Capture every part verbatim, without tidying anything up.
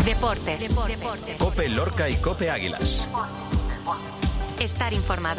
Deportes. Deportes. COPE Lorca y COPE Águilas. Estar informado.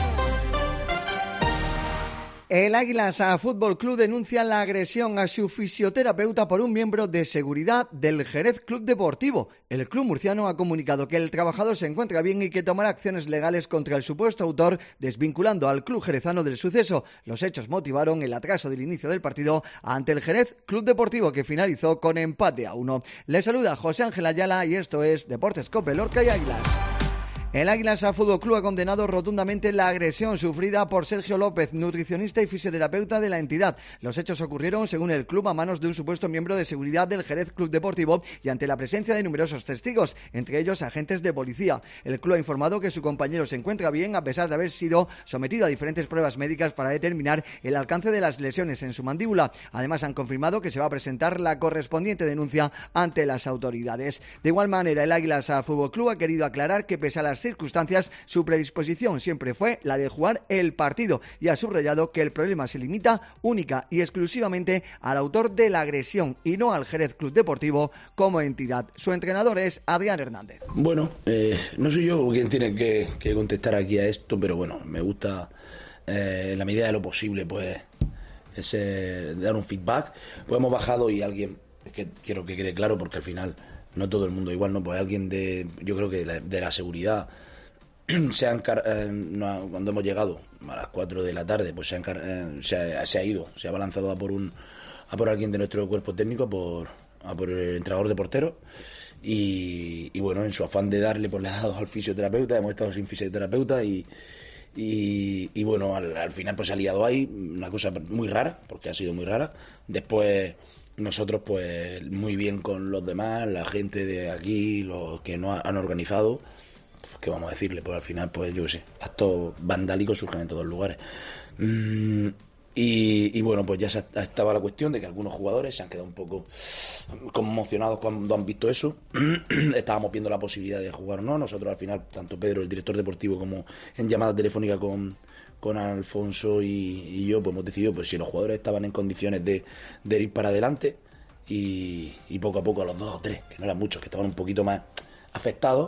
El Águilas Fútbol Club denuncia la agresión a su fisioterapeuta por un miembro de seguridad del Jerez Club Deportivo. El club murciano ha comunicado que el trabajador se encuentra bien y que tomará acciones legales contra el supuesto autor, desvinculando al club jerezano del suceso. Los hechos motivaron el atraso del inicio del partido ante el Jerez Club Deportivo, que finalizó con empate a uno. Les saluda José Ángel Ayala y esto es Deportes COPE Lorca y Águilas. El Águilas Fútbol Club ha condenado rotundamente la agresión sufrida por Sergio López, nutricionista y fisioterapeuta de la entidad. Los hechos ocurrieron, según el club, a manos de un supuesto miembro de seguridad del Jerez Club Deportivo y ante la presencia de numerosos testigos, entre ellos agentes de policía. El club ha informado que su compañero se encuentra bien a pesar de haber sido sometido a diferentes pruebas médicas para determinar el alcance de las lesiones en su mandíbula. Además, han confirmado que se va a presentar la correspondiente denuncia ante las autoridades. De igual manera, el Águilas Fútbol Club ha querido aclarar que, pese a las circunstancias, su predisposición siempre fue la de jugar el partido y ha subrayado que el problema se limita única y exclusivamente al autor de la agresión y no al Jerez Club Deportivo como entidad. Su entrenador es Adrián Hernández. Bueno, eh, no soy yo quien tiene que, que contestar aquí a esto, pero bueno, me gusta eh, en la medida de lo posible pues es, eh, dar un feedback. Pues hemos bajado y alguien, es que quiero que quede claro porque al final no todo el mundo igual, ¿no? Pues alguien de, yo creo que de la, de la seguridad se ha encar- eh, no, cuando hemos llegado a las cuatro de la tarde, pues se ha, encar- eh, se ha, se ha ido, se ha abalanzado a por un a por alguien de nuestro cuerpo técnico, a por, a por el entrenador de portero y, y bueno, en su afán de darle, pues le ha dado al fisioterapeuta, hemos estado sin fisioterapeuta y y, y bueno, al, al final pues se ha liado ahí, una cosa muy rara, porque ha sido muy rara. Después nosotros pues muy bien con los demás, la gente de aquí, los que nos han organizado, ¿qué vamos a decirle? Pues al final pues yo qué sé, actos vandálicos surgen en todos los lugares. Mm, y, y bueno, pues ya se ha, estaba la cuestión de que algunos jugadores se han quedado un poco conmocionados cuando han visto eso. Estábamos viendo la posibilidad de jugar o no. Nosotros al final, tanto Pedro, el director deportivo, como en llamada telefónica con con Alfonso y, y yo, pues hemos decidido pues si los jugadores estaban en condiciones de, de ir para adelante y, y poco a poco a los dos o tres, que no eran muchos, que estaban un poquito más afectados,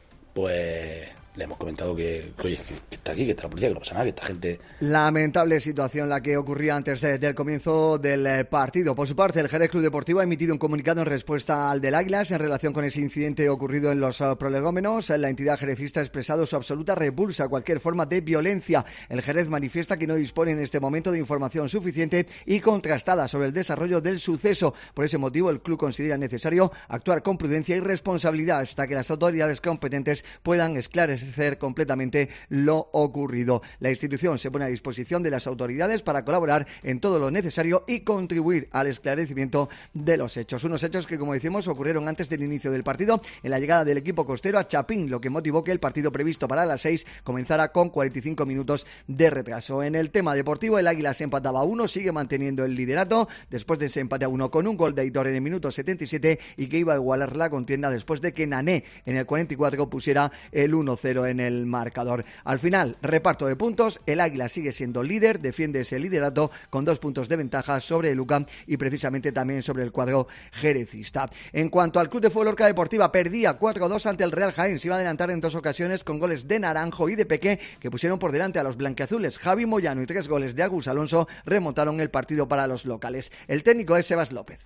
pues le hemos comentado que, que oye, que, que está aquí, que está la policía, que no pasa nada, que esta gente... Lamentable situación la que ocurría antes de, del comienzo del partido. Por su parte, el Jerez Club Deportivo ha emitido un comunicado en respuesta al del Águilas en relación con ese incidente ocurrido en los uh, prolegómenos. La entidad jerecista ha expresado su absoluta repulsa a cualquier forma de violencia. El Jerez manifiesta que no dispone en este momento de información suficiente y contrastada sobre el desarrollo del suceso. Por ese motivo, el club considera necesario actuar con prudencia y responsabilidad hasta que las autoridades competentes puedan esclarecer completamente lo ocurrido. La institución se pone a disposición de las autoridades para colaborar en todo lo necesario y contribuir al esclarecimiento de los hechos. Unos hechos que, como decimos, ocurrieron antes del inicio del partido, en la llegada del equipo costero a Chapín, lo que motivó que el partido previsto para las seis comenzara con cuarenta y cinco minutos de retraso. En el tema deportivo, el Águila se empataba a uno, sigue manteniendo el liderato después de ese empate a uno con un gol de Aitor en el minuto setenta y siete y que iba a igualar la contienda después de que Nané en el cuarenta y cuatro pusiera el uno cero en el marcador. Al final, reparto de puntos, el Águila sigue siendo líder, defiende ese liderato con dos puntos de ventaja sobre el U C A M y precisamente también sobre el cuadro jerecista. En cuanto al Club de Fútbol Lorca Deportiva, perdía cuatro a dos ante el Real Jaén, se iba a adelantar en dos ocasiones con goles de Naranjo y de Peque que pusieron por delante a los blanquiazules. Javi Moyano y tres goles de Agus Alonso remontaron el partido para los locales. El técnico es Sebas López.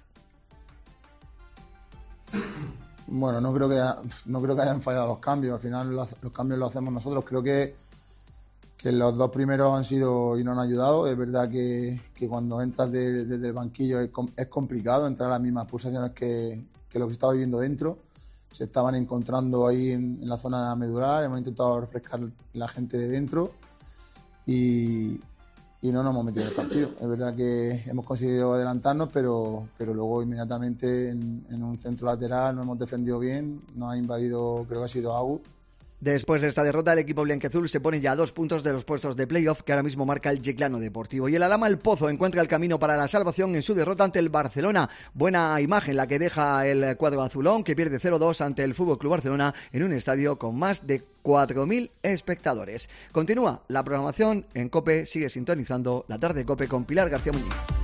Bueno, no creo que no creo que hayan fallado los cambios. Al final los, los cambios los hacemos nosotros. Creo que, que los dos primeros han sido y no han ayudado. Es verdad que, que cuando entras desde de, de el banquillo es, es complicado entrar a las mismas pulsaciones que, que lo que estaba viviendo dentro. Se estaban encontrando ahí en, en la zona medular. Hemos intentado refrescar la gente de dentro y, y no nos hemos metido en el partido. Es verdad que hemos conseguido adelantarnos, pero, pero luego inmediatamente en, en un centro lateral no hemos defendido bien, nos ha invadido, creo que ha sido Agus. Después de esta derrota, el equipo blanquiazul se pone ya a dos puntos de los puestos de playoff que ahora mismo marca el Yeclano Deportivo. Y el Alhama El Pozo encuentra el camino para la salvación en su derrota ante el Barcelona. Buena imagen la que deja el cuadro azulón, que pierde cero dos ante el F C Barcelona en un estadio con más de cuatro mil espectadores. Continúa la programación en COPE, sigue sintonizando la tarde COPE con Pilar García Muñiz.